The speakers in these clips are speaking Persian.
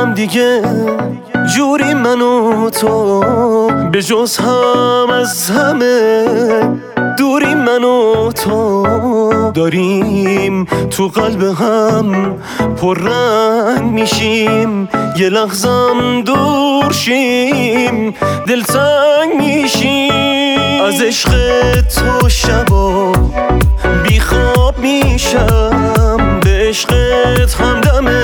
هم دیگه جوری من و تو، به جز هم از همه دوری من و تو. داریم تو قلب هم پررنگ میشیم، یه لحظم دور شیم دلتنگ میشیم. از عشق تو شبا بیخواب میشم، به عشقت همدمه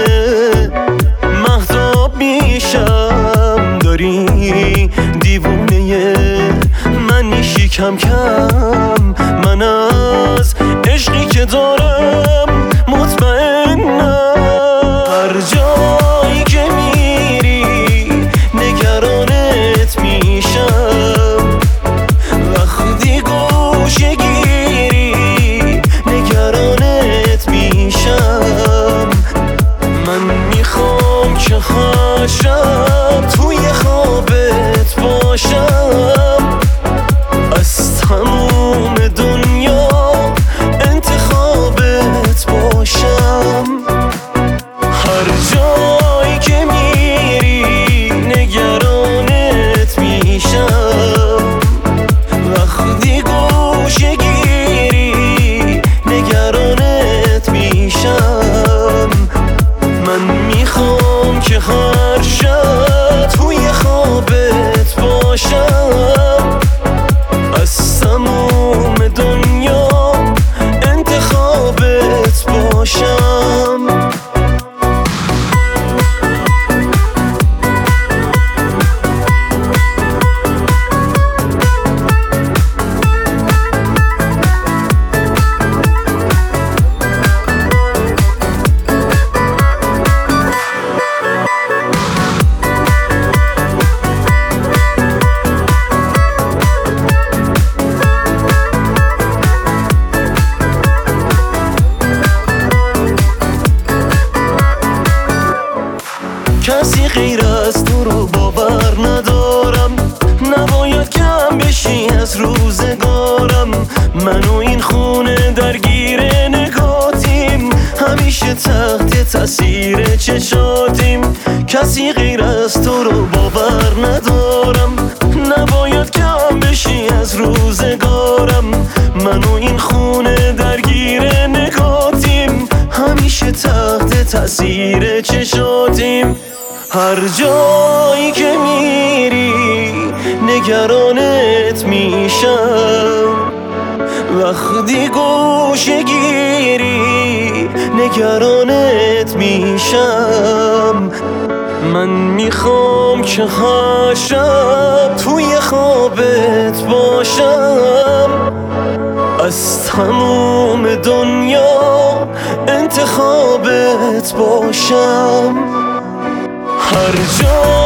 مهتاب میشم. داری دیوونه من میشی کم کم، من از عشقی که دارم مطمئنم. هر جایی که میری نگرانت میشم، وقتی گوشه گیری نگرانت میشم. من میخوام که هر شب توی خوابت باشم، از تموم دنیا انتخابت باشم. هر جایی که میری نگرانت میشم، وقتی گوشه گیری نگرانت میشم. من میخوام که هر شب توی خوابت باشم، از تموم دنیا انتخابت باشم. کسی غیر از تو رو باور ندارم، نباید کم بشی از روزگارم. من و این خونه درگیر نگاتیم، همیشه تحت تاثیر چشاتیم. کسی غیر از تو رو باور ندارم، نباید کم بشی از روزگارم. من و این خونه درگیر نگاتیم، همیشه تحت تاثیر چشاتیم. هر جایی که میری نگرانت میشم، وقتی گوشه گیری نگرانت میشم. من میخوام که هر شب توی خوابت باشم، از تموم دنیا انتخابت باشم. هر جا